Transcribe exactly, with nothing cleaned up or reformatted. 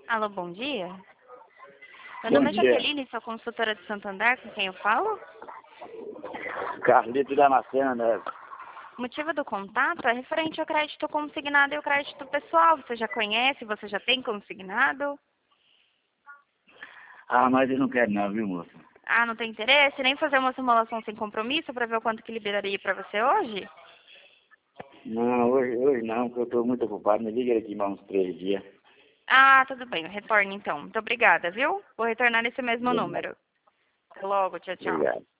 Alô, bom dia. Meu Bom nome é dia. Jaqueline, sou consultora de Santo André, com quem eu falo? Carlito Damasceno, né? O motivo do contato é referente ao crédito consignado e o crédito pessoal. Você já conhece? Você já tem consignado? Ah, mas eu não quero não, viu, moça? Ah, não tem interesse? Nem fazer uma simulação sem compromisso para ver o quanto que liberaria para você hoje? Não, hoje, hoje não, porque eu estou muito ocupado. Me liga aqui mais uns três dias. Ah, tudo bem, eu retorno então. Muito obrigada, viu? Vou retornar nesse mesmo Obrigado. número. Até logo, tchau, tchau. Obrigado.